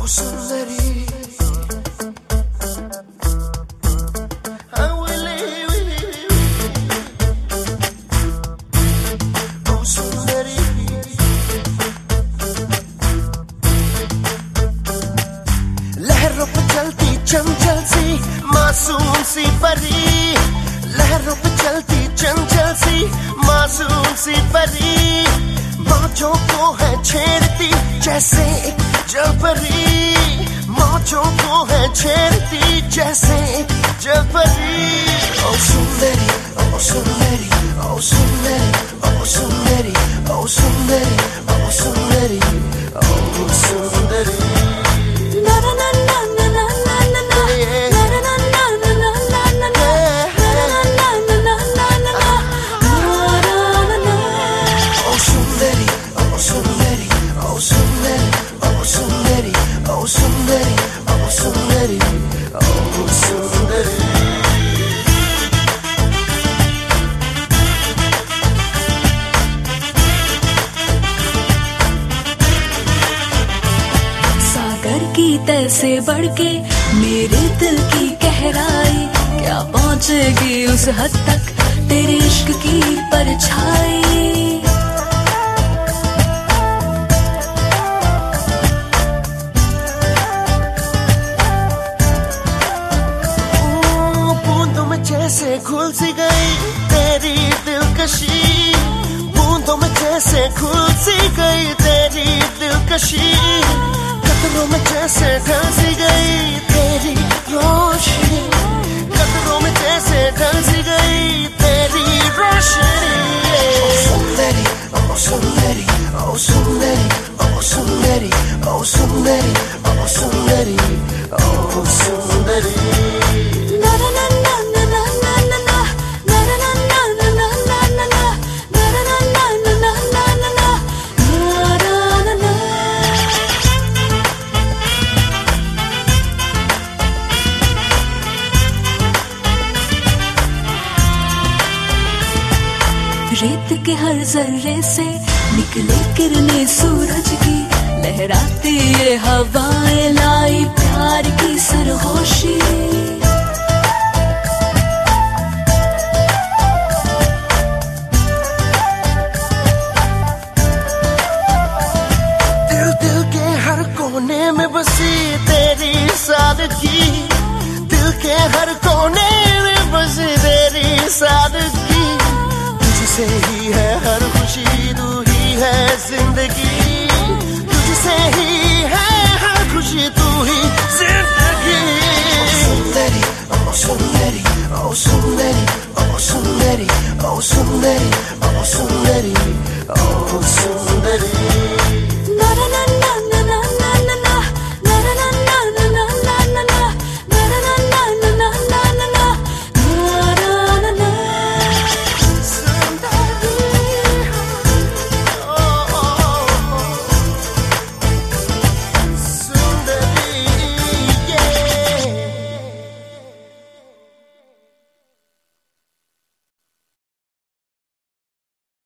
सुंदरी लहरों पे चलती चंचल सी मासूम सी परी, लहरों पे चलती चंचल सी मासूम सी परी, मौजों को है छेड़ती जैसे एक जलपरी, मौजों को है छेड़ती जैसे एक जलपरी। ओ सुंदरी ओ सुंदरी ओ सुंदरी ओ सुंदरी ओ सुंदरी ओ सुंदरी ओ सुंदरी। से बढ़ के मेरे दिल की गहराई क्या पहुंचेगी उस हद तक तेरे इश्क की परछाई। बूंदों में जैसे घुल सी गई तेरी दिलकशी, बूंदों में जैसे घुल सी गई तेरी दिलकशी, कदरों में जैसे ढल सी गई तेरी रोशनी, कदरों में जैसे ढल सी गई तेरी रोशनी। ओ सुंदरी ओ सुंदरी ओ सुंदरी ओ सुंदरी ओ सुंदरी ओ सुंदरी ओ सुंदरी। रेत के हर जर्रे से निकले किरणें सूरज की, लहराती ये हवाएं लाई प्यार की सरगोशी। दिल दिल के हर कोने में बसी तेरी सादगी, दिल के हर कोने में बसी तेरी सादगी, तुझसे ही है हर खुशी तू ही है जिंदगी, तुझसे ही है हर खुशी तू ही जिंदगी। ओ सुंदरी ओ सुंदरी ओ सुंदरी ओ सुंदरी ओ सुंदरी ओ सुंदरी ओ सुंदरी।